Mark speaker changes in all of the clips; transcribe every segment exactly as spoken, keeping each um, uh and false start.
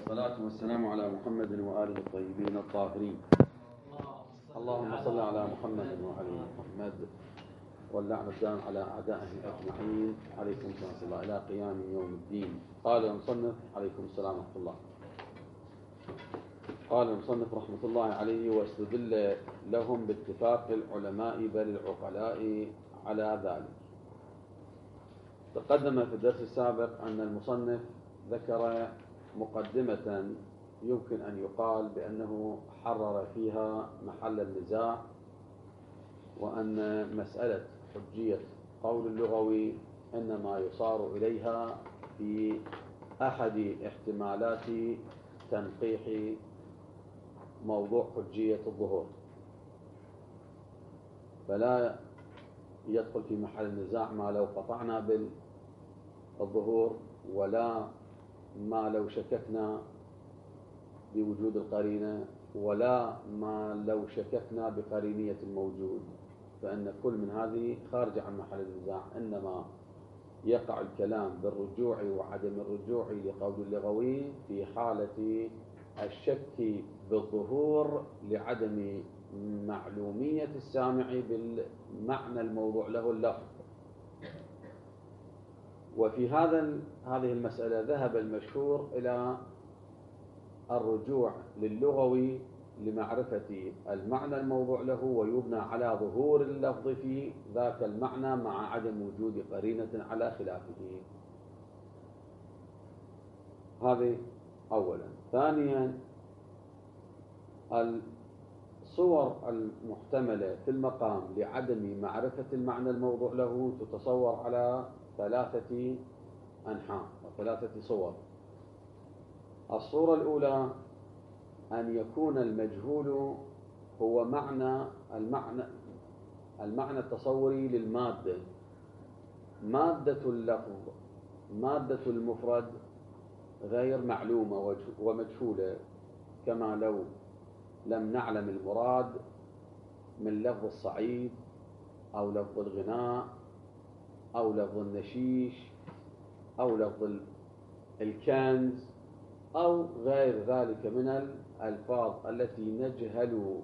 Speaker 1: والصلاة والسلام على محمد وآله الطيبين الطاهرين. اللهم صل على محمد وعلى محمد واللعن الدائم على أعدائه أجمعين عليكم ورحمة الله إلى قيام يوم الدين. قال المصنف عليكم السلام ورحمة الله. قال المصنف رحمة الله عليه: واستدل لهم باتفاق العلماء بل العقلاء على ذلك. تقدم في الدرس السابق أن المصنف ذكر مقدمة يمكن أن يقال بأنه حرر فيها محل النزاع، وأن مسألة حجية قول اللغوي إنما يصار إليها في أحد احتمالات تنقيح موضوع حجية الظهور، فلا يدخل في محل النزاع ما لو قطعنا بالظهور، ولا ما لو شككنا بوجود القرينة، ولا ما لو شككنا بقرينية الموجود، فإن كل من هذه خارج عن محل النزاع. إنما يقع الكلام بالرجوع وعدم الرجوع لقول اللغوي في حالة الشك بالظهور لعدم معلومية السامع بالمعنى الموضوع له اللفظ. وفي هذا هذه المسألة ذهب المشهور إلى الرجوع للغوي لمعرفة المعنى الموضوع له، ويبنى على ظهور اللفظ في ذاك المعنى مع عدم وجود قرينة على خلافه. هذه أولا. ثانيا، الصور المحتملة في المقام لعدم معرفة المعنى الموضوع له تتصور على ثلاثة أنحاء وثلاثة صور. الصورة الأولى أن يكون المجهول هو معنى المعنى المعنى التصوري للمادة، مادة اللفظ، مادة المفرد غير معلومة ومجهولة، كما لو لم نعلم المراد من لفظ الصعيد أو لفظ الغناء أو لفظ النشيش أو لفظ الكنز أو غير ذلك من الألفاظ التي نجهل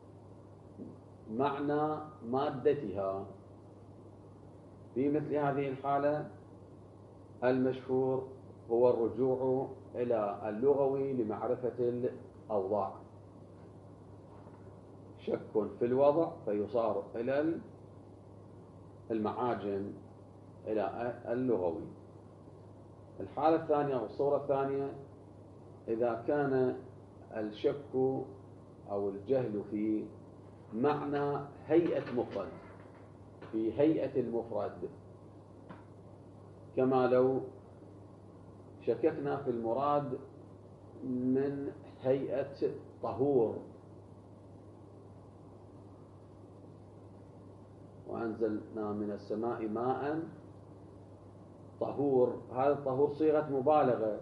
Speaker 1: معنى مادتها. في مثل هذه الحالة المشهور هو الرجوع إلى اللغوي لمعرفة الأوضاع. شك في الوضع فيصار إلى المعاجم إلى اللغوي. الحالة الثانية أو الصورة الثانية إذا كان الشك أو الجهل في معنى هيئة مفرد، في هيئة المفرد، كما لو شككنا في المراد من هيئة طهور، وأنزلنا من السماء ماء طهور. هذا الطهور صيغة مبالغة،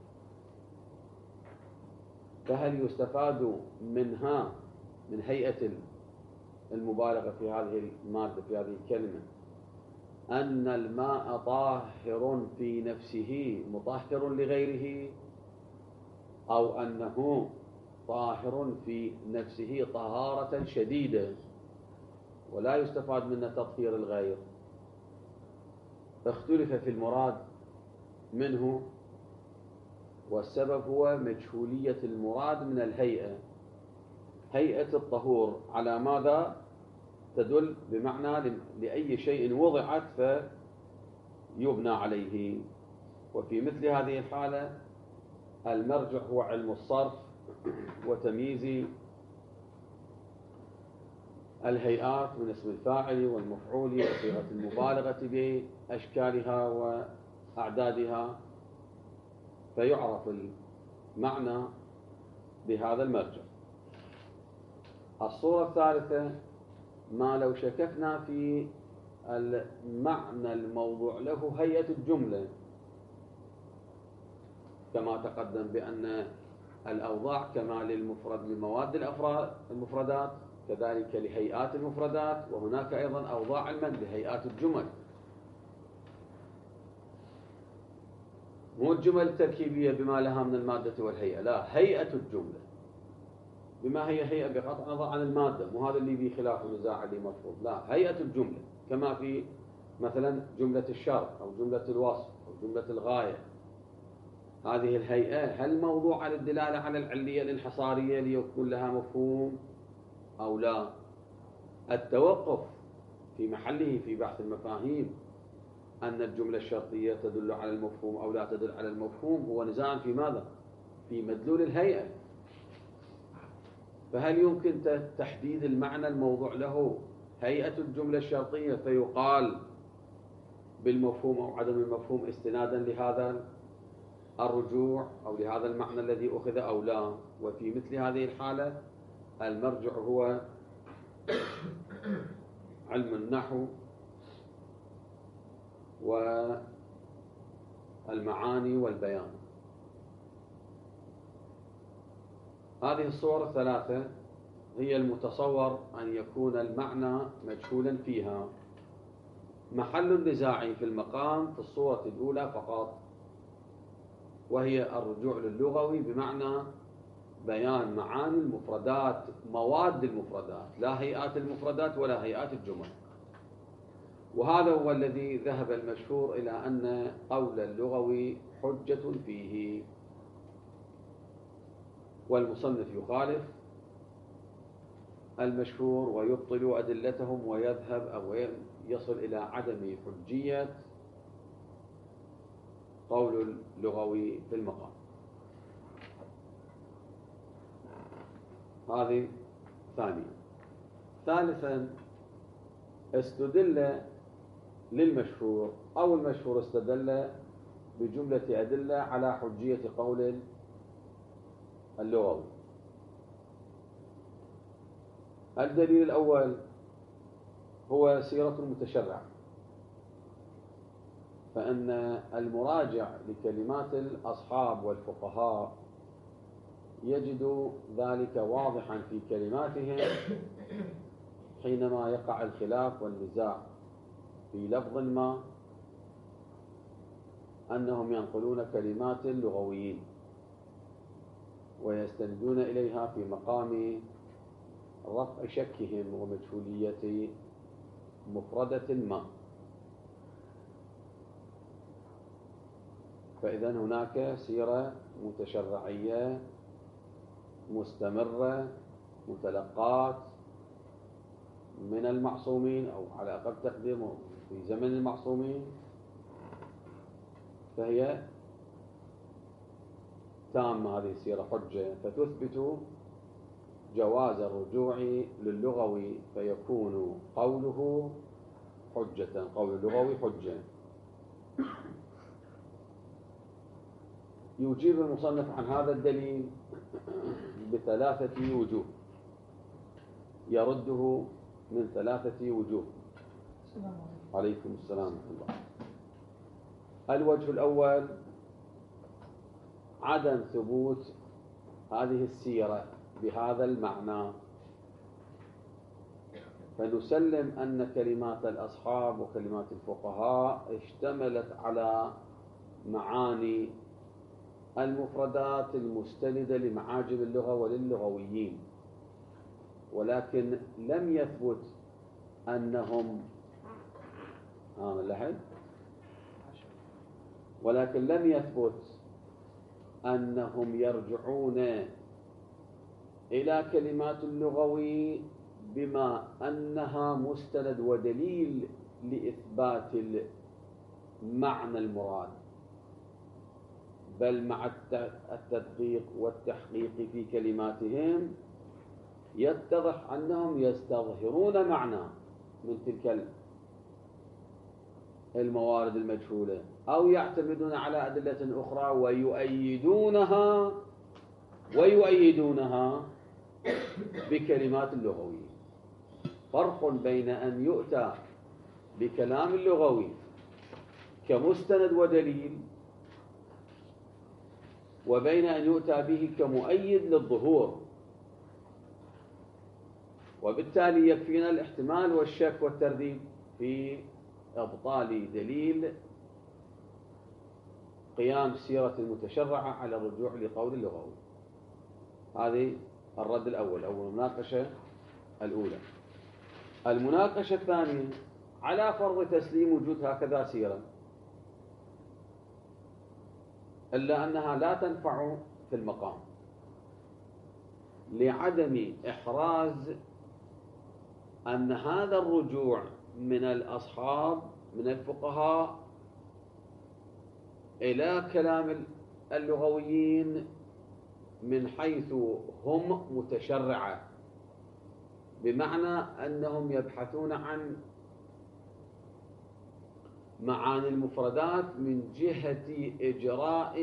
Speaker 1: فهل يستفاد منها من هيئة المبالغة في هذه المادة في هذه الكلمة أن الماء طاهر في نفسه مطهر لغيره، أو أنه طاهر في نفسه طهارة شديدة ولا يستفاد منه تطهير الغير؟ اختلف في المراد منه، والسبب هو مجهولية المراد من الهيئة. هيئة الطهور على ماذا تدل؟ بمعنى لأي شيء وضعت فيبنى عليه. وفي مثل هذه الحالة المرجع هو علم الصرف وتمييز الهيئات من اسم الفاعل والمفعول وصيغة المبالغة بأشكالها وأعدادها، فيعرف المعنى بهذا المرجع. الصورة الثالثة ما لو شككنا في المعنى الموضوع له هيئة الجملة، كما تقدم بأن الأوضاع كما للمفرد لمواد المفردات كذلك لهيئات المفردات، وهناك أيضا أوضاع المد لهيئات الجمل. مو الجمل التركيبية بما لها من المادة والهيئة، لا، هيئة الجملة. بما هي هيئة بقطع نظر عن المادة، مو هذا اللي به خلاف النزاع اللي مفروض، لا، هيئة الجملة كما في مثلا جملة الشرط أو جملة الوصف أو جملة الغاية. هذه الهيئة هل موضوعة للدلالة على العلية الانحصارية ليكون لها مفهوم أو لا؟ التوقف في محله في بحث المفاهيم أن الجملة الشرطية تدل على المفهوم أو لا تدل على المفهوم هو نزاع في ماذا؟ في مدلول الهيئة. فهل يمكن تحديد المعنى الموضوع له هيئة الجملة الشرطية فيقال بالمفهوم أو عدم المفهوم استنادا لهذا الرجوع أو لهذا المعنى الذي أخذ أو لا؟ وفي مثل هذه الحالة المرجع هو علم النحو والمعاني والبيان. هذه الصور الثلاثة هي المتصور أن يكون المعنى مجهولا فيها. محل النزاع في المقام في الصورة الأولى فقط، وهي الرجوع للغوي بمعنى بيان معاني المفردات، مواد المفردات، لا هيئات المفردات ولا هيئات الجمل. وهذا هو الذي ذهب المشهور إلى أن قول اللغوي حجة فيه، والمصنف يخالف المشهور ويبطل أدلتهم ويذهب أو يصل إلى عدم حجية قول اللغوي في المقام. هذه ثانيا. ثالثا، استدل للمشهور أو المشهور استدل بجملة أدلة على حجية قول اللغوي. الدليل الأول هو سيرة المتشرع، فإن المراجع لكلمات الأصحاب والفقهاء يجد ذلك واضحا في كلماتهم حينما يقع الخلاف والنزاع في لفظ ما، أنهم ينقلون كلمات اللغويين ويستندون إليها في مقام رفع شكهم ومجهولية مفردة ما. فإذا هناك سيرة متشرعية مستمرة متلقات من المعصومين أو على أقل تقدير في زمن المعصومين، فهي تامة هذه السيرة حجة، فتثبت جواز الرجوع للغوي فيكون قوله حجة، قول اللغوي حجة. يجيب المصنف عن هذا الدليل بثلاثة وجوه، يرده من ثلاثة وجوه. عليكم السلام ورحمة الله. الوجه الأول عدم ثبوت هذه السيرة بهذا المعنى، فنسلم أن كلمات الأصحاب وكلمات الفقهاء اشتملت على معاني المفردات المستندة لمعاجم اللغة وللغويين، ولكن لم يثبت أنهم آه من لحد ولكن لم يثبت أنهم يرجعون إلى كلمات اللغوي بما أنها مستند ودليل لإثبات المعنى المراد، بل مع التدقيق والتحقيق في كلماتهم يتضح أنهم يستظهرون معنى من تلك الموارد المجهولة، أو يعتمدون على أدلة أخرى ويؤيدونها ويؤيدونها بكلمات اللغوي. فرق بين أن يؤتى بكلام اللغوي كمستند ودليل، وبين أن يؤتى به كمؤيد للظهور. وبالتالي يكفينا الاحتمال والشك والترديد في إبطال دليل قيام السيرة المتشرعة على الرجوع لقول اللغوي. هذه الرد الأول أو المناقشة الأولى. المناقشة الثانية: على فرض تسليم وجود هكذا سيرة، إلا أنها لا تنفع في المقام لعدم إحراز أن هذا الرجوع من الأصحاب من الفقهاء إلى كلام اللغويين من حيث هم متشرعة، بمعنى أنهم يبحثون عن معاني المفردات من جهة إجراء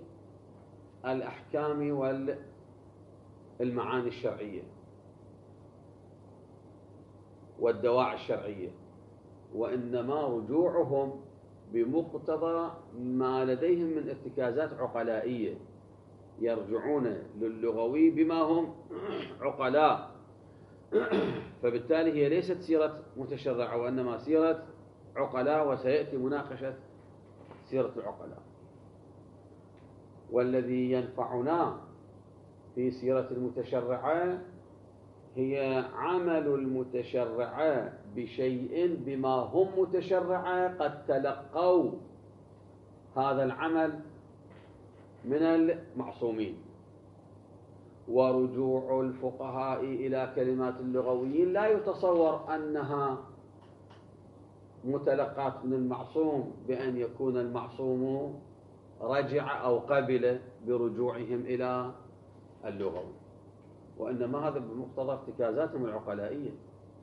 Speaker 1: الأحكام والمعاني الشرعية والدواعي الشرعية، وإنما رجوعهم بمقتضى ما لديهم من ارتكازات عقلائية، يرجعون للغوي بما هم عقلاء. فبالتالي هي ليست سيرة متشرعة وإنما سيرة عقلاء، وسيأتي مناقشة سيرة العقلاء. والذي ينفعنا في سيرة المتشرعة هي عمل المتشرعة بشيء بما هم متشرعة قد تلقوا هذا العمل من المعصومين. ورجوع الفقهاء إلى كلمات اللغويين لا يتصور أنها متلقات من المعصوم بأن يكون المعصوم رجع أو قبل برجوعهم إلى اللغوي، وإنما هذا بمقتضى ارتكازاتهم العقلائية.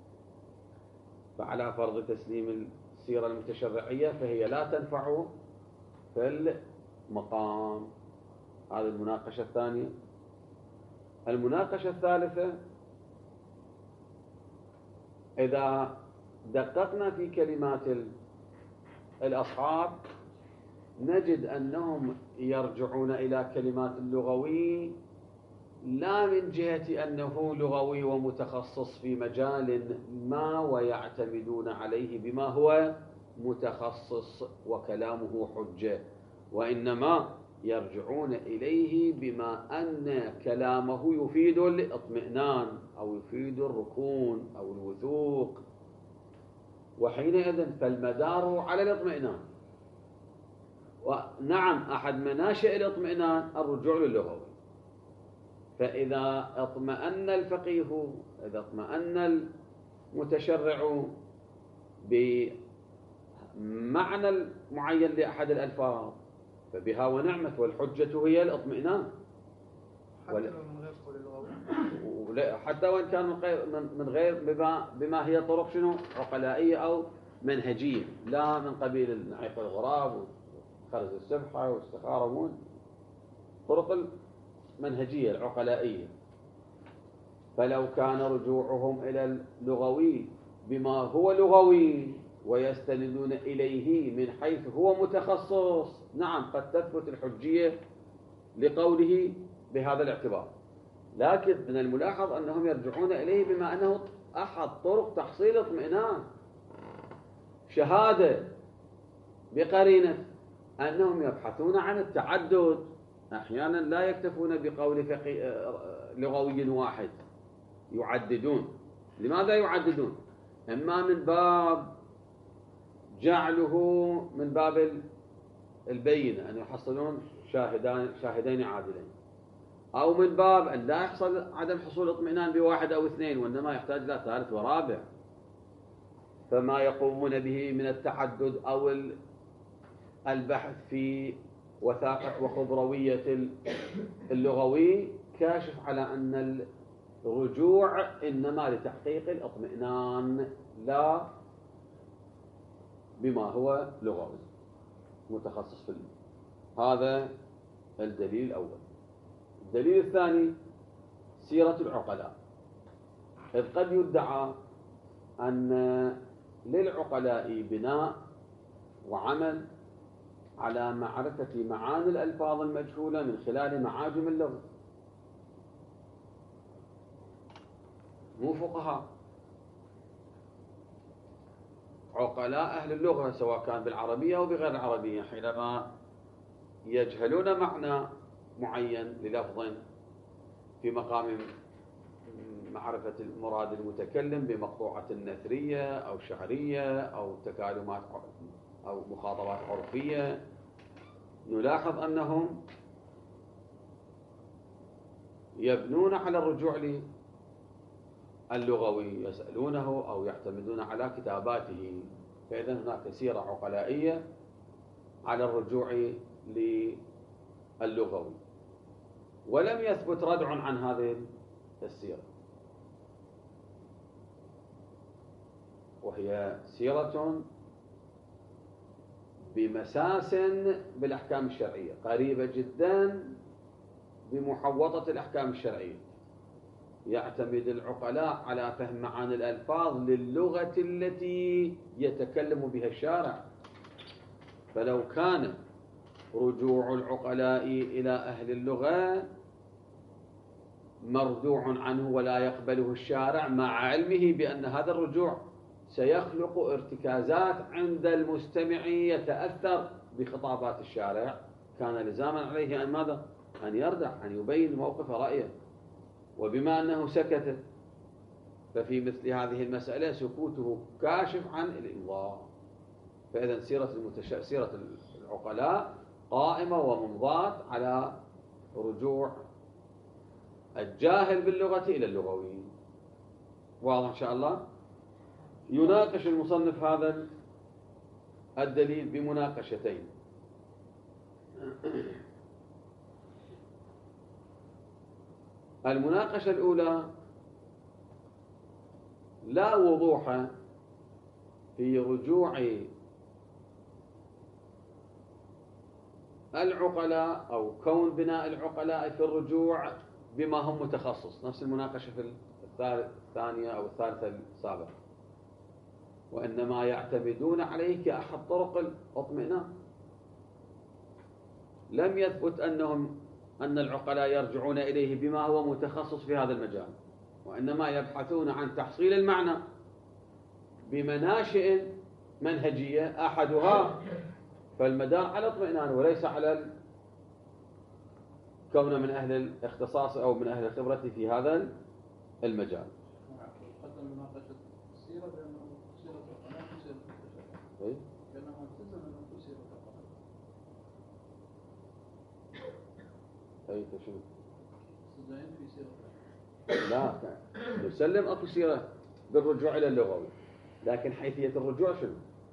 Speaker 1: فعلى فرض تسليم السيرة المتشرعية فهي لا تنفع في المقام. هذه المناقشة الثانية. المناقشة الثالثة: إذا دققنا في كلمات الأصحاب نجد أنهم يرجعون إلى كلمات اللغوي لا من جهة أنه لغوي ومتخصص في مجال ما ويعتمدون عليه بما هو متخصص وكلامه حجة، وإنما يرجعون إليه بما أن كلامه يفيد الاطمئنان أو يفيد الركون أو الوثوق، وحينئذ فالمدار على الاطمئنان. ونعم، أحد مناشئ الاطمئنان الرجوع للغوي. فإذا اطمأن الفقيه، إذا اطمأن المتشرع بمعنى معين لأحد الألفاظ فبها ونعمت، والحجة هي الاطمئنان.
Speaker 2: حتى لو من غير قول اللغوي،
Speaker 1: حتى وإن كان من غير بما, بما هي طرق شنو عقلائية أو منهجية، لا من قبيل نعيق الغراب وخرز السبحة واستخارة، طرق المنهجية العقلائية. فلو كان رجوعهم إلى اللغوي بما هو لغوي ويستندون إليه من حيث هو متخصص، نعم قد تثبت الحجية لقوله بهذا الاعتبار، لكن من الملاحظ أنهم يرجعون إليه بما أنه أحد طرق تحصيل اطمئنان، شهادة بقرينة أنهم يبحثون عن التعدد. أحيانا لا يكتفون بقول لغوي واحد، يعددون. لماذا يعددون؟ إما من باب جعله من باب البينة أن يحصلون شاهدان شاهدين عادلين، أو من باب أن لا يحصل عدم حصول اطمئنان بواحد أو اثنين وإنما يحتاج إلى ثالث ورابع. فما يقومون به من التعدد أو البحث في وثاقة وخضروية اللغوي كاشف على أن الرجوع إنما لتحقيق الاطمئنان لا بما هو لغوي متخصص في اللغة. هذا الدليل الأول. الدليل الثاني سيرة العقلاء، إذ قد يدعى أن للعقلاء بناء وعمل على معرفة معاني الألفاظ المجهولة من خلال معاجم اللغة، مو فقهاء، عقلاء أهل اللغة سواء كان بالعربية أو بغير العربية. حينما يجهلون معنى معين للفظ في مقام معرفة المراد المتكلم بمقطوعة نثرية أو شعرية أو تكالمات أو مخاطبات عرفية، نلاحظ أنهم يبنون على الرجوع للغوي، يسألونه أو يعتمدون على كتاباته. فإذا هناك سيرة عقلائية على الرجوع للغوي، ولم يثبت ردع عن هذه السيرة، وهي سيرة بمساس بالأحكام الشرعية، قريبة جدا بمحوطة الأحكام الشرعية. يعتمد العقلاء على فهم معاني الألفاظ للغة التي يتكلم بها الشارع. فلو كان رجوع العقلاء إلى أهل اللغة مردوع عنه ولا يقبله الشارع، مع علمه بأن هذا الرجوع سيخلق ارتكازات عند المستمع يتأثر بخطابات الشارع، كان لزاما عليه أن ماذا؟ أن يردع، أن يبين موقف رأيه. وبما أنه سكت، ففي مثل هذه المسألة سكوته كاشف عن الإنظار. فإذا سيرة المتش... سيرة العقلاء قائمة وممضاة على رجوع الجاهل باللغة إلى اللغوي. واضح إن شاء الله؟ يناقش المصنف هذا الدليل بمناقشتين. المناقشة الأولى: لا وضوح في رجوع العقلاء أو كون بناء العقلاء في الرجوع بما هم متخصص، نفس المناقشة في الثانية أو الثالثة السابقة، وإنما يعتمدون عليه كأحد طرق الاطمئنان. لم يثبت أنهم أن العقلاء يرجعون إليه بما هو متخصص في هذا المجال، وإنما يبحثون عن تحصيل المعنى بمناشئ منهجية، أحدها فالمدار على اطمئنان وليس على كونه من أهل الاختصاص أو من أهل الخبرة في هذا المجال.
Speaker 2: قدم مناقشة السيرة بأنه سيرة القناة وسيرة التشريع.
Speaker 1: إيه؟
Speaker 2: لأنه التزم أنه سيرة القناة.
Speaker 1: أي تشريع؟
Speaker 2: استدعين في سيرة.
Speaker 1: لا، نسلم أكو سيرة بالرجوع إلى اللغوي، لكن حيثية الرجوع شنو؟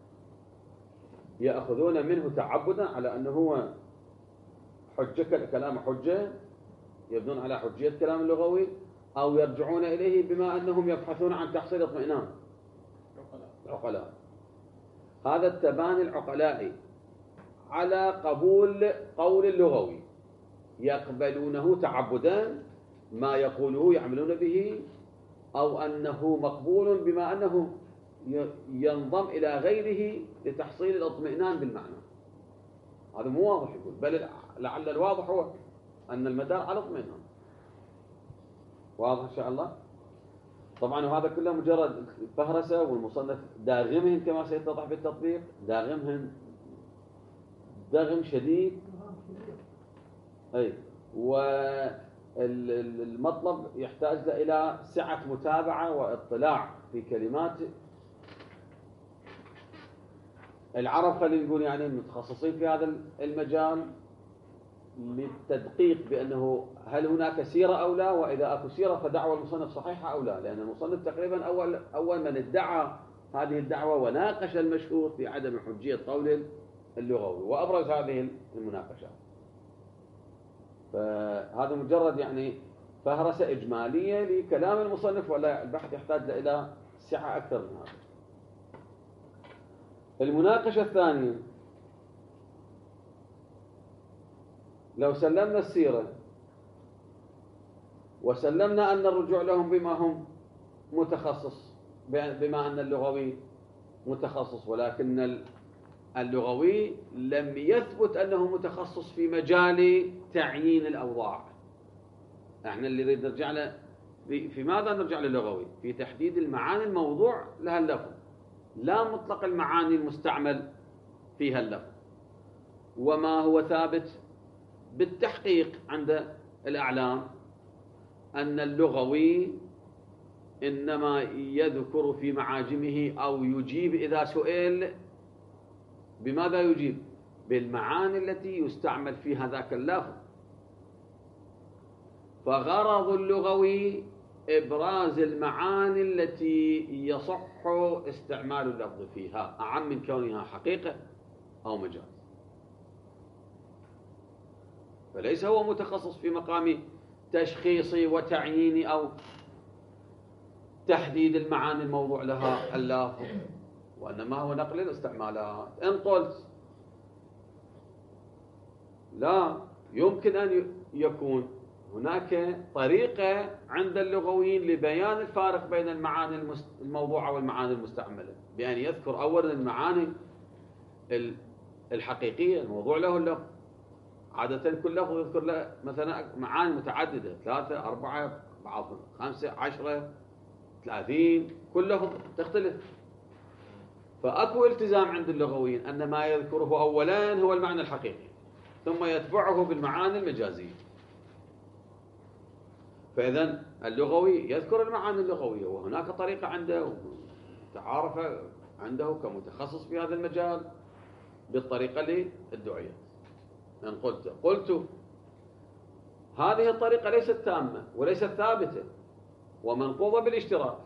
Speaker 1: يأخذون منه تعبدا على أنه هو حجة، كلام حجة، يبنون على حجية كلام اللغوي، أو يرجعون إليه بما أنهم يبحثون عن تحصيل اطمئنان العقلاء. هذا التباني العقلائي على قبول قول اللغوي، يقبلونه تعبدا ما يقوله يعملون به، أو أنه مقبول بما أنه ينضم إلى غيره لتحصيل الاطمئنان بالمعنى. هذا مو واضح يقول، بل لعل الواضح هو أن المدار على اطمئنان. واضح إن شاء الله؟ طبعا وهذا كله مجرد فهرسة، والمصنف داغمهن كما سيتضح بالتطبيق، داغمهن دغم شديد. أي، والمطلب يحتاج إلى سعة متابعة واطلاع في كلمات العرب، خلينا نقول يعني المتخصصين في هذا المجال، للتدقيق بأنه هل هناك سيرة أو لا، وإذا أكو سيرة فدعوة المصنف صحيحة أو لا، لأن المصنف تقريبا أول أول من ادعى هذه الدعوة وناقش المشهور في عدم حجية قول اللغوي، وأبرز هذه المناقشات. فهذا مجرد يعني فهرسة إجمالية لكلام المصنف، ولا البحث يحتاج إلى سعة أكثر من هذا. المناقشة الثانية: لو سلمنا السيرة وسلمنا أن الرجوع لهم بما هم متخصص، بما أن اللغوي متخصص، ولكن اللغوي لم يثبت أنه متخصص في مجال تعيين الأوضاع. احنا اللي نريد نرجع له في ماذا؟ نرجع للغوي في تحديد المعاني الموضوع لها اللفظ، لا مطلق المعاني المستعمل فيها اللفظ. وما هو ثابت بالتحقيق عند الأعلام أن اللغوي إنما يذكر في معاجمه أو يجيب إذا سئل بماذا يجيب؟ بالمعاني التي يستعمل فيها ذاك اللفظ. فغرض اللغوي إبراز المعاني التي يصح استعمال اللفظ فيها أعم من كونها حقيقة أو مجاز. فليس هو متخصص في مقام تشخيصي وتعييني أو تحديد المعاني الموضوع لها اللافظ، وإنما هو نقل الاستعمالات. إن قلت لا يمكن أن يكون هناك طريقة عند اللغويين لبيان الفارق بين المعاني الموضوعة والمعاني المستعملة، بأن يذكر أولا المعاني الحقيقية الموضوع له اللفظ. عادة كل لفظ يذكر له مثلا معاني متعددة، ثلاثة أربعة بعض خمسة عشرة ثلاثين، كل لفظ تختلف. فأكو التزام عند اللغويين أن ما يذكره أولا هو المعنى الحقيقي ثم يتبعه بالمعاني المجازية. فإذا اللغوي يذكر المعاني اللغوية، وهناك طريقة عنده تعارف عنده كمتخصص في هذا المجال بالطريقة اللي ادعيت. أن قلت قلت هذه الطريقة ليست تامة وليست ثابتة ومنقوضة بالاشتراك،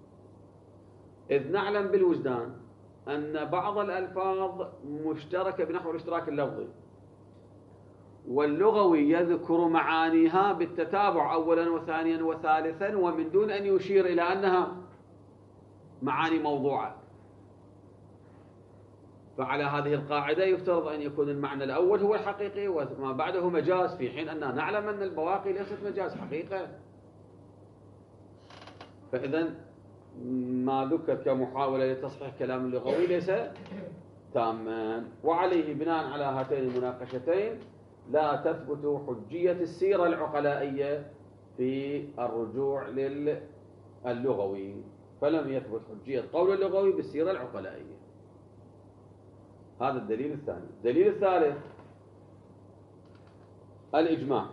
Speaker 1: إذ نعلم بالوجدان أن بعض الألفاظ مشتركة بنحو الاشتراك اللفظي، واللغوي يذكر معانيها بالتتابع أولا وثانيا وثالثا ومن دون أن يشير إلى أنها معاني موضوعة. فعلى هذه القاعدة يفترض أن يكون المعنى الأول هو الحقيقي وما بعده مجاز، في حين أننا نعلم أن البواقي ليست مجاز حقيقة. فإذا ما ذكر كمحاولة لتصحيح كلام اللغوي ليس تاما، وعليه بناء على هاتين المناقشتين لا تثبت حجية السيرة العقلائية في الرجوع للغوي، فلم يثبت حجية قول اللغوي بالسيرة العقلائية. هذا الدليل الثاني. الدليل الثالث الإجماع.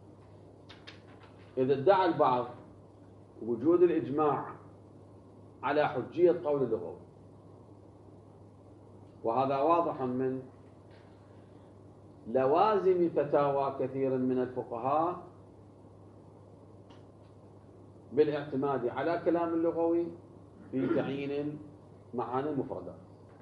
Speaker 1: إذا ادعى البعض وجود الإجماع على حجية قول اللغوي، وهذا واضح من لوازم فتاوى كثير من الفقهاء بالاعتماد على كلام اللغوي في تعيين معاني المفردات.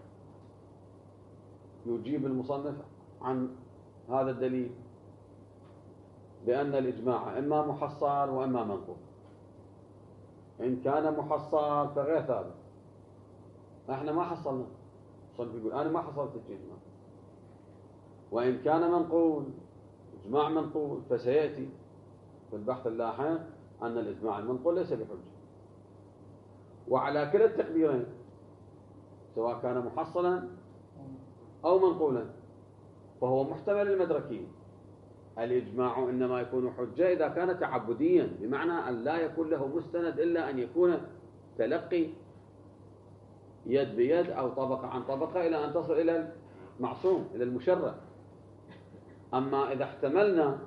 Speaker 1: يجيب المصنف عن هذا الدليل بأن الإجماع إما محصل وإما منقول. إن كان محصل فغير ثابت، احنا ما حصلنا، المصنف يقول أنا ما حصلت الإجماع. وإن كان منقول إجماع منقول فسيأتي في البحث اللاحق أن الإجماع المنقول ليس بحجة. وعلى كلا التقديرين سواء كان محصلا أو منقولا فهو محتمل المدركين. الإجماع إنما يكون حجة إذا كان تعبديا، بمعنى أن لا يكون له مستند إلا أن يكون تلقي يد بيد أو طبقة عن طبقة إلى أن تصل إلى المعصوم إلى المشرع. أما إذا احتملنا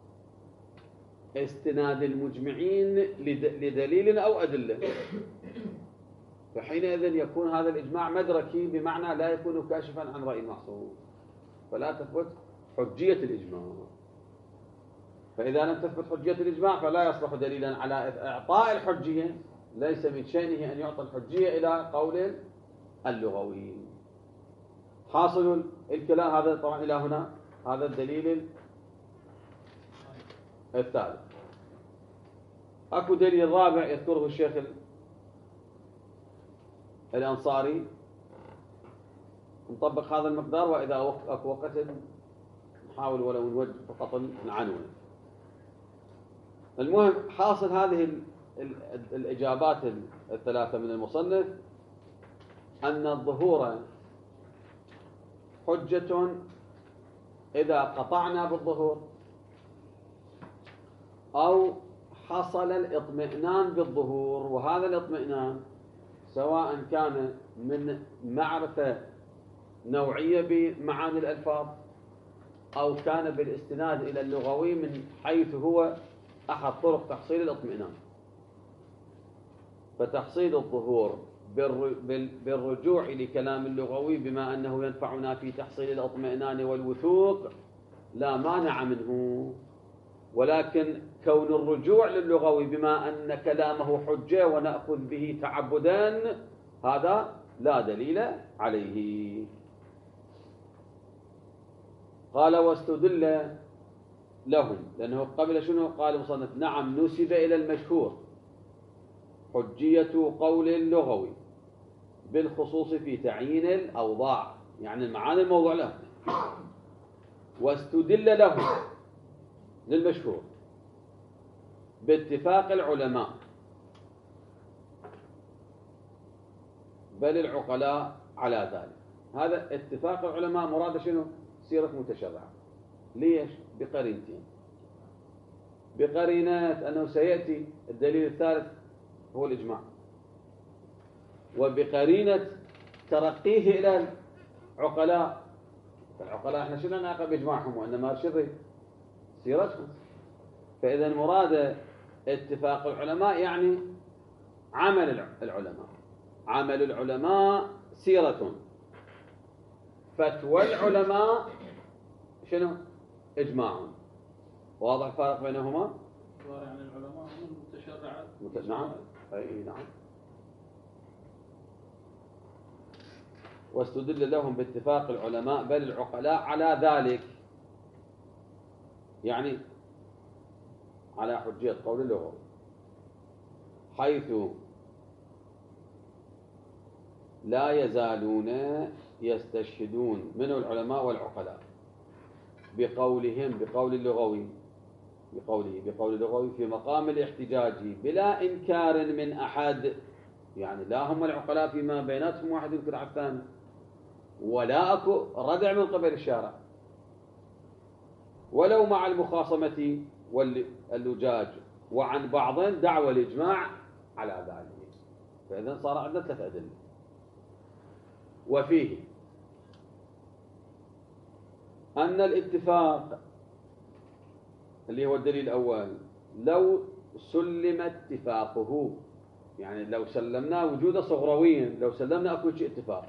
Speaker 1: استناد المجمعين لدليل أو أدلة فحينئذ يكون هذا الإجماع مدركي، بمعنى لا يكون كاشفا عن رأي المعصوم، فلا تثبت حجية الإجماع. فإذا لم تثبت حجية الإجماع فلا يصلح دليلا على إعطاء الحجية، ليس من شأنه أن يعطى الحجية إلى قول اللغوي. حاصل الكلام هذا طبعا إلى هنا هذا الدليل الثالث. أكو دليل رابع يذكره الشيخ الأنصاري، نطبق هذا المقدار، وإذا أكو وقت نحاول ولو نوجه فقط العنوان. المهم حاصل هذه الإجابات الثلاثة من المصنف أن الظهور حجة إذا قطعنا بالظهور أو حصل الاطمئنان بالظهور. وهذا الاطمئنان سواء كان من معرفة نوعية بمعاني الألفاظ أو كان بالاستناد إلى اللغوي من حيث هو أحد طرق تحصيل الاطمئنان. فتحصيل الظهور بالرجوع لكلام اللغوي بما أنه ينفعنا في تحصيل الاطمئنان والوثوق لا مانع منه، ولكن كون الرجوع للغوي بما أن كلامه حجة ونأخذ به تعبدا هذا لا دليل عليه. قال واستدل لهم، لأنه قبل شنو قال مصنف؟ نعم نسب إلى المشهور حجية قول اللغوي بالخصوص في تعيين الأوضاع، يعني المعاني الموضوع له. واستدل لهم للمشهور باتفاق العلماء بل العقلاء على ذلك. هذا اتفاق العلماء مراد شنو؟ سيرة متشرعة. ليش؟ بقرينتين. بقرينة أنه سيأتي الدليل الثالث هو الإجماع، وبقرينة ترقيه إلى العقلاء. العقلاء احنا شنو نعقب إجماعهم وإنما شري سيرتهم. فإذا مراد اتفاق العلماء يعني عمل العلماء. عمل العلماء سيرة، فتوى العلماء شنو؟ إجماع. واضح الفرق بينهما؟
Speaker 2: يعني العلماء هم المتشرعات.
Speaker 1: مت... نعم أي نعم. واستدل لهم باتفاق العلماء بل العقلاء على ذلك، يعني على حجية قول اللغة، حيث لا يزالون يستشهدون منه العلماء والعقلاء بقولهم بقول اللغوي بقوله بقول اللغوي في مقام الاحتجاج بلا إنكار من أحد. يعني لا هم العقلاء فيما بيناتهم واحد ينكر على الثاني، ولا أكو ردع من قبل الشارع، ولو مع المخاصمة واللجاج، وعن بعض دعوى الإجماع على ذلك. فإذا صار عندنا ثلاث أدلة. وفيه أن الاتفاق اللي هو الدليل الأول لو سلم اتفاقه، يعني لو سلمنا وجود صغرويا، لو سلمنا أكو شيء اتفاق،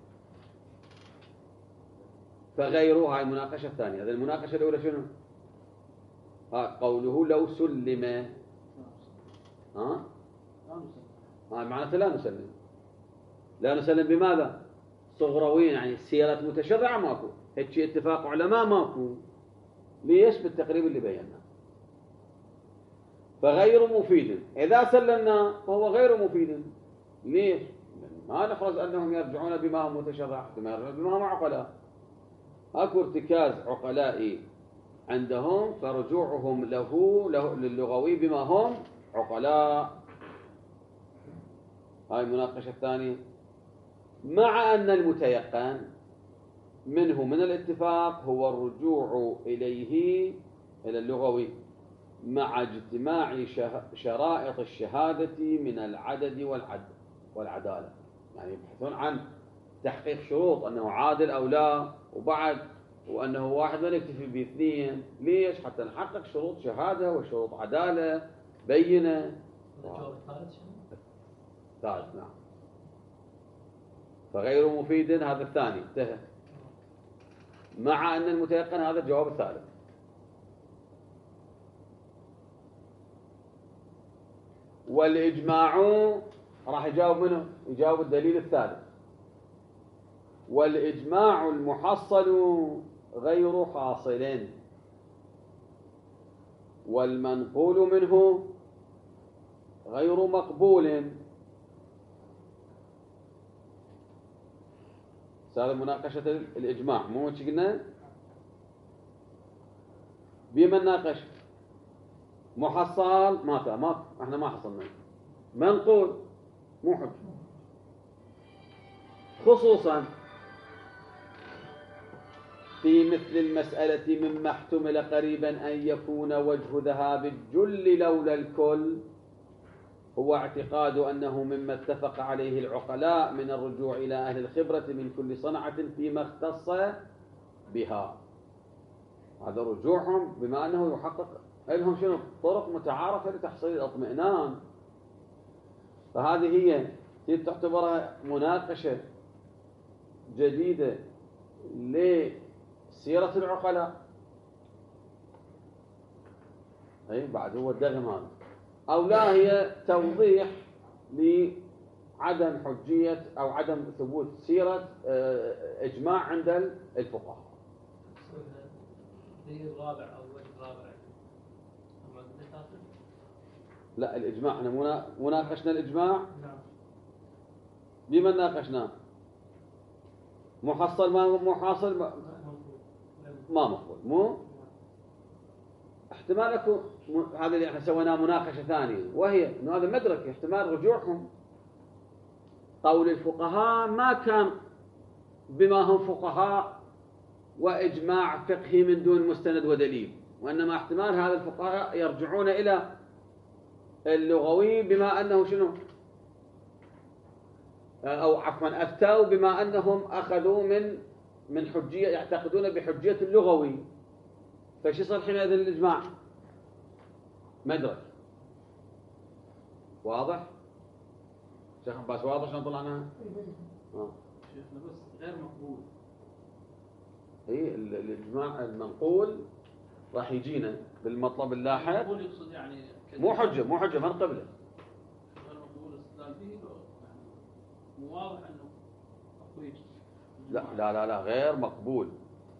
Speaker 1: فغيره هاي المناقشة الثانية. هذه المناقشة الأولى شنو؟ ها قوله لو سلم، ها ها معناته لا نسلم. لا نسلم بماذا؟ صغرويا، يعني سيرة متشرعة ماكو، هيك شيء اتفاق علماء ماكو. ليش؟ بالتقريب اللي بينا. فغير مفيد. إذا سلمنا فهو غير مفيد. ليش؟ ما نفرض أنهم يرجعون بما هم متشرع، بما يرجعون بما هم عقلاء. أكو ارتكاز عقلائي عندهم، فرجوعهم له, له للغوي بما هم عقلاء. هاي المناقشة الثانية. مع أن المتيقن منه من الاتفاق هو الرجوع إليه إلى اللغوي مع اجتماع شرائط الشهادة من العدد والعدل والعدالة. يعني يبحثون عن تحقيق شروط أنه عادل أو لا، وبعد وأنه واحد ما نكتفي باثنين. ليش؟ حتى نحقق شروط شهادة وشروط عدالة بينة.
Speaker 3: الجواب الثالث شنو؟
Speaker 1: ثالث نعم. فغير مفيد هذا الثاني انتهى. مع أن المتيقن هذا الجواب الثالث. والإجماع راح يجاوب منه، يجاوب الدليل الثالث. والإجماع المحصل غير حاصل، والمنقول منه غير مقبول. هذا مناقشة الإجماع، مو شو قلنا؟ بما نناقش محصل ما فيه، ما احنا ما حصلنا. منقول مو حجة، خصوصا في مثل المسألة مما احتمل قريبا أن يكون وجه ذهاب الجل لولا الكل هو اعتقاد أنه مما اتفق عليه العقلاء من الرجوع إلى أهل الخبرة من كل صنعة فيما اختص بها. هذا رجوعهم بما أنه يحقق لهم شنو طرق متعارفة لتحصيل الاطمئنان. فهذه هي تعتبرها مناقشة جديدة لسيرة العقلاء. أي بعد هو الدغم هذا، أو لا هي توضيح لعدم حجية أو عدم ثبوت سيرة إجماع عند الفقهاء.
Speaker 2: الرابع أو الرابع
Speaker 1: لا الإجماع احنا مناقشنا الإجماع.
Speaker 2: نعم.
Speaker 1: بمن ناقشناه؟ محصل ما محاصل ما, ما مقبول مو احتمال اكو هذا اللي احنا سويناه مناقشه ثانيه، وهي انه هذا مدرك احتمال رجوعهم. قول الفقهاء ما كان بما هم فقهاء واجماع فقهي من دون مستند ودليل، وانما احتمال هذا الفقهاء يرجعون الى اللغوي بما انه شنو، او عفوا افتوا بما انهم اخذوا من من حجيه، يعتقدون بحجيه اللغوي. فش يصير حينئذ الاجماع؟ مدرك. واضح شيخ عباس؟ واضح شلون طلعناها؟ اه
Speaker 2: شيخنا بس غير مقبول.
Speaker 1: اي الاجماع المنقول راح يجينا بالمطلب اللاحق.
Speaker 2: المقبول يقصد يعني
Speaker 1: مو حجه مو حجه من قبله.
Speaker 2: غير مقبول استدلال به مو واضح انه اقوي.
Speaker 1: لا لا لا لا غير مقبول.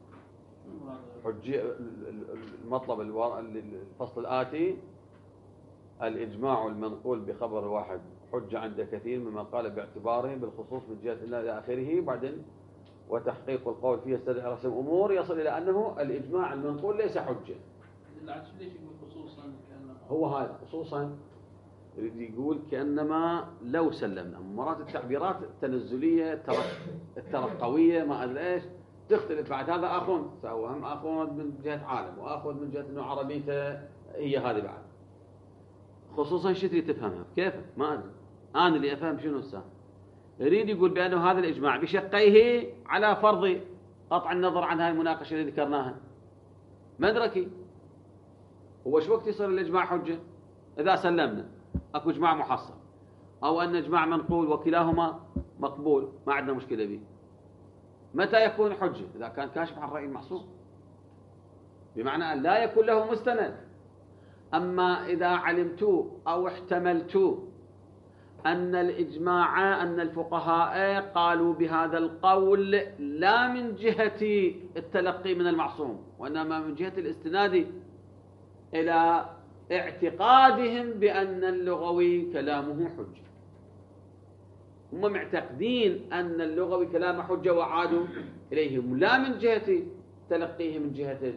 Speaker 1: حجية المطلب الفصل الآتي: الإجماع المنقول بخبر واحد حجة عند كثير مما قال باعتباره بالخصوص من جهة الله إلى آخره. بعدين وتحقيق القول فيه يستدعي رسم أمور يصل إلى أنه الإجماع المنقول ليس حجة.
Speaker 2: ليش يقول خصوصا؟
Speaker 1: هو هذا خصوصا يريد يقول كأنما لو سلمنا. مرات التعبيرات التنزلية الترقوية ما أدري إيش تختلف. بعد هذا آخذ سواهم آخذ من جهة عالم وآخذ من جهة إنه عربيته هي هذه بعد. خصوصا شو تريد تفهمها كيف ما أدري. أنا اللي أفهم شنو السالفة. يريد يقول بأنه هذا الإجماع بشقيه على فرض قطع النظر عن هاي المناقشة اللي ذكرناها مدركي. هو شو وقت يصير الإجماع حجة؟ إذا سلمنا أكو إجماع محصل أو أن إجماع منقول وكلاهما مقبول ما عندنا مشكلة به. متى يكون حجة؟ إذا كان كاشف عن رأي المعصوم، بمعنى أن لا يكون له مستند. أما إذا علمت أو احتملت أن الإجماع أن الفقهاء قالوا بهذا القول لا من جهة التلقي من المعصوم وإنما من جهة الاستناد إلى اعتقادهم بأن اللغوي كلامه حجة. هم معتقدين أن اللغوي كلامه حجة وعادوا إليهم لا من جهة تلقيه من جهة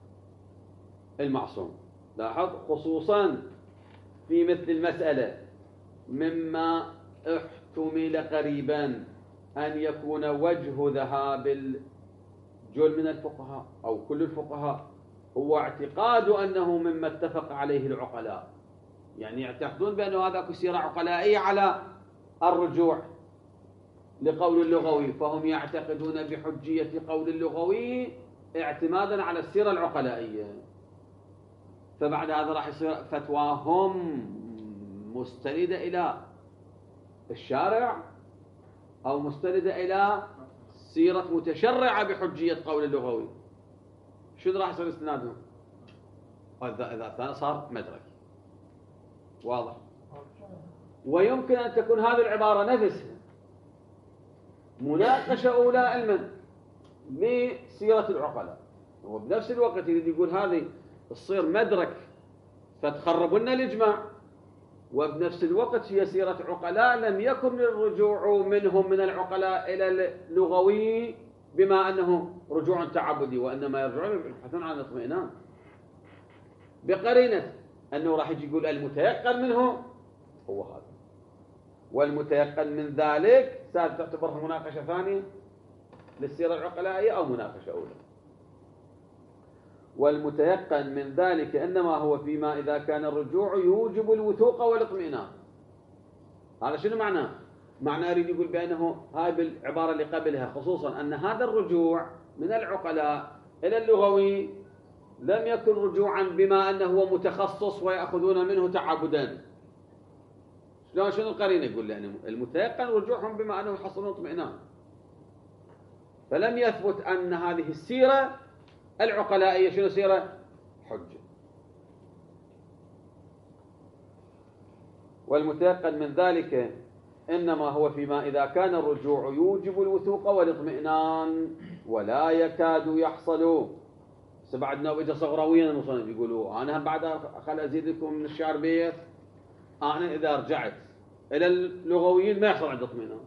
Speaker 1: المعصوم. لاحظ خصوصا في مثل المسألة مما احتمل قريبا أن يكون وجه ذهاب الجل من الفقهاء أو كل الفقهاء هو اعتقاد أنه مما اتفق عليه العقلاء. يعني يعتقدون بأنه هذا سيرة عقلائية على الرجوع لقول اللغوي، فهم يعتقدون بحجية قول اللغوي اعتمادا على السيرة العقلائية. فبعد هذا راح يصير فتواهم مستندة إلى الشارع أو مستندة إلى سيرة متشرعة بحجية قول اللغوي. شو راح يصير استنادهم؟ إذا صار مدرك واضح. ويمكن أن تكون هذه العبارة نفسها مناقشة أولى علما لسيرة العقلاء، وبنفس الوقت يريد يقول هذه تصير مدرك فتخرب لنا الإجماع، وبنفس الوقت هي سيرة عقلاء لم يكن الرجوع منهم من العقلاء إلى اللغوي بما أنه رجوع تعبدي، وإنما يرجعون يبحثون عن الاطمئنان بقرينة أنه راح يجي يقول المتيقن منه هو هذا، والمتيقن من ذلك تعتبرها مناقشة ثانية للسيرة العقلائية أو مناقشة أولى. والمتيقن من ذلك إنما هو فيما إذا كان الرجوع يوجب الوثوق والاطمئنان. هذا شنو معناه؟ معناه يريد يقول بأنه هاي بالعبارة اللي قبلها خصوصا أن هذا الرجوع من العقلاء إلى اللغوي لم يكن رجوعا بما أنه هو متخصص ويأخذون منه تعبدا. شلون شنو القرينة؟ يقول يعني المتيقن رجوعهم بما أنه يحصلون اطمئنان. فلم يثبت أن هذه السيرة العقلائية شنو سيرة؟ حجة. والمتيقن من ذلك إنما هو فيما إذا كان الرجوع يوجب الوثوق والاطمئنان ولا يكاد يحصل. بعدنا وجه صغرويا المصنف يقولوا أنا بعد خل أزيد لكم من الشعر بيت، أنا إذا رجعت إلى اللغويين ما يحصل عند اطمئنان،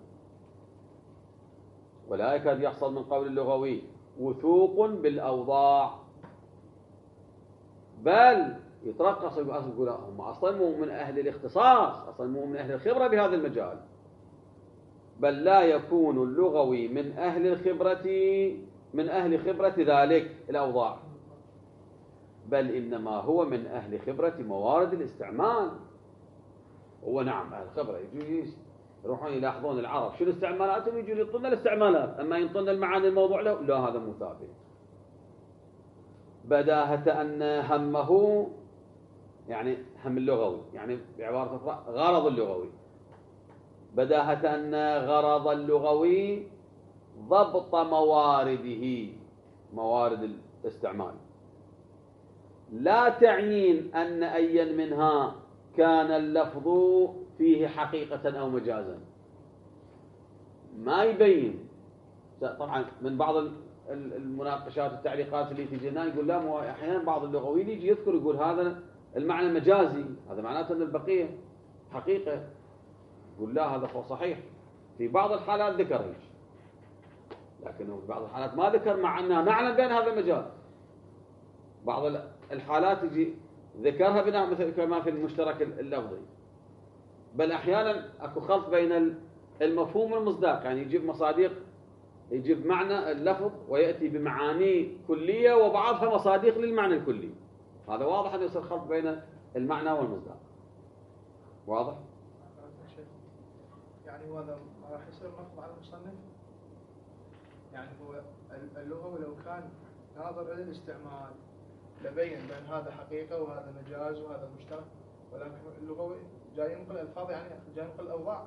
Speaker 1: ولا يكاد يحصل من قول اللغوي وثوق بالأوضاع، بل يترقص يقول هم أصلا مو من أهل الاختصاص، أصلا مو من أهل الخبرة بهذا المجال، بل لا يكون اللغوي من أهل الخبرة من أهل خبرة ذلك الأوضاع، بل إنما هو من أهل خبرة موارد الاستعمال. هو نعم أهل خبرة يجوا يروحون يلاحظون العرب شنو استعمالاتهم، يجوا يطلون الاستعمالات، أما ينطلنا المعاني الموضوع له لا، هذا مو ثابت. بداهة أن همه يعني هم اللغوي، يعني بعبارة أخرى غرض اللغوي، بداهة أن غرض اللغوي ضبط موارده، موارد الاستعمال، لا تعيين أن أيا منها كان اللفظ فيه حقيقة أو مجازا. ما يبين. طبعا من بعض المناقشات والتعليقات اللي تجي لنا يقول لا، مو أحيانا بعض اللغويين يجي يذكر يقول هذا المعنى مجازي، هذا معناته أن البقية حقيقة. يقول لا، هذا هو صحيح، في بعض الحالات ذكر هيك، لكنه في بعض الحالات ما ذكر، مع أنها نعلم بأن هذا مجاز. بعض الحالات يجي ذكرها بناء مثل كما في المشترك اللفظي، بل أحيانا أكو خلط بين المفهوم والمصداق، يعني يجيب مصادق، يجيب معنى اللفظ ويأتي بمعاني كلية وبعضها مصادق للمعنى الكلي. هذا واضح أن يصير خلط بين المعنى والمصداق. واضح؟
Speaker 2: يعني هذا ما راح يصير مفروض على المصنف، يعني هو اللغوي لو كان ناظر إلى الاستعمال لبين بأن هذا حقيقة وهذا مجاز وهذا مشترك، ولكن اللغوي جاي ينقل ألفاظ، يعني جاي ينقل أوضاع.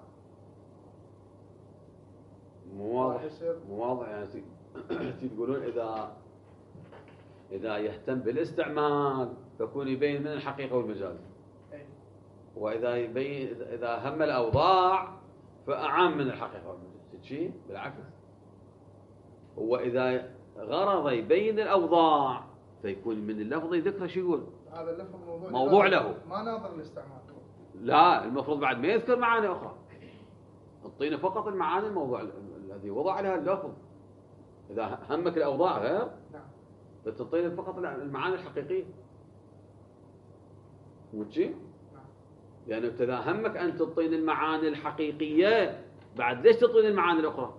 Speaker 1: مو واضح، مو واضح يعني تقولون إذا إذا يهتم بالاستعمال فيكون يبين من الحقيقة والمجاز، وإذا يبين إذا هم الأوضاع فأعم من الحقيقة والمجاز. شيء بالعكس، هو إذا غرض يبين الأوضاع فيكون من اللفظ ذكره. شو يقول؟
Speaker 2: هذا اللفظ موضوع,
Speaker 1: موضوع له،
Speaker 2: ما ناظر الاستعمال.
Speaker 1: لا، المفروض بعد ما يذكر معاني أخرى، تعطينا فقط المعاني الموضوع الذي وضع لها اللفظ. إذا همك الأوضاع غير،
Speaker 2: نعم،
Speaker 1: فتعطينا فقط المعاني الحقيقية. مو شيء؟
Speaker 2: نعم.
Speaker 1: يعني إذا همك أن تعطينا المعاني الحقيقية، بعد ليش تعطينا المعاني الأخرى؟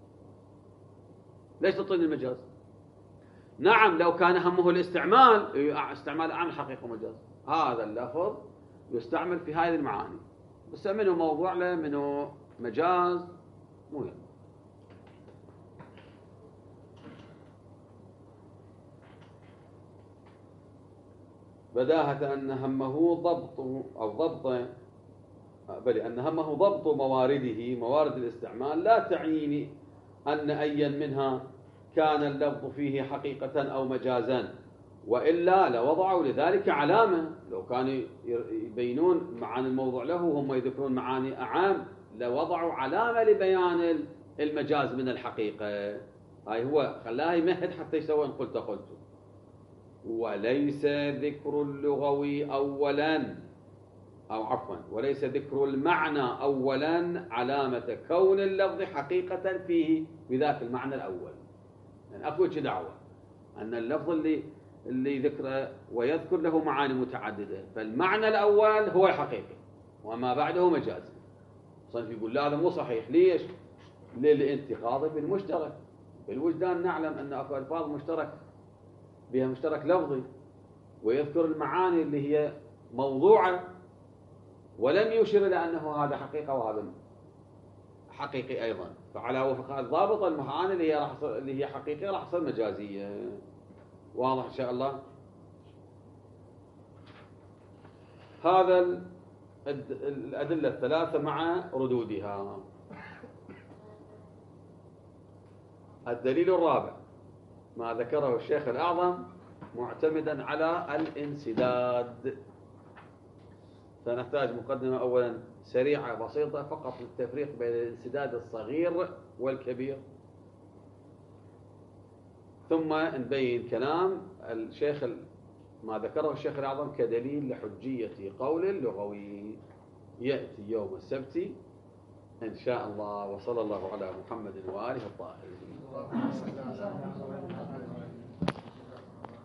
Speaker 1: ليش تعطينا المجاز؟ نعم، لو كان همه الاستعمال، استعمال أعمل حقيقة ومجاز، هذا اللفظ يستعمل في هذه المعاني، بس منه موضوع له، منه مجاز، مو يعني. بداهة أن همه ضبط أو ضبط بل أن همه ضبط موارده، موارد الاستعمال، لا تعني أن أيا منها كان اللفظ فيه حقيقة أو مجازا، وإلا لوضعوا لذلك علامة. لو كانوا يبينون معاني الموضوع له وهم يذكرون معاني أعام لوضعوا علامة لبيان المجاز من الحقيقة. هاي هو خلاها يمهد حتى يسوي قلت قلت. وليس ذكر اللغوي أولا أو عفوا وليس ذكر المعنى أولا علامة كون اللفظ حقيقة فيه بذاك المعنى الأول. يعني أكو دعوة أن اللفظ اللي اللي ذكره ويذكر له معاني متعددة، فالمعنى الأول هو الحقيقي وما بعده مجازي. صنف يقول لا، هذا مو صحيح. ليش؟ للانتقاض بالمشترك. بالوجدان نعلم أن أكو ألفاظ مشترك بها مشترك لفظي، ويذكر المعاني اللي هي موضوعة ولم يشر إلى أنه هذا حقيقة وهذا حقيقي أيضا. فعلى وفق الضابط المعاني اللي هي راح اللي هي حقيقية راح تصير مجازية. واضح إن شاء الله؟ هذا الد- الأدلة الثلاثة مع ردودها. الدليل الرابع ما ذكره الشيخ الأعظم معتمدا على الانسداد. سنحتاج مقدمة أولا سريعة بسيطة فقط للتفريق بين الانسداد الصغير والكبير، ثم نبين كلام الشيخ ما ذكره الشيخ الأعظم كدليل لحجية قول لغوي. يأتي يوم السبت إن شاء الله، وصلى الله على محمد وآله الطاهرين.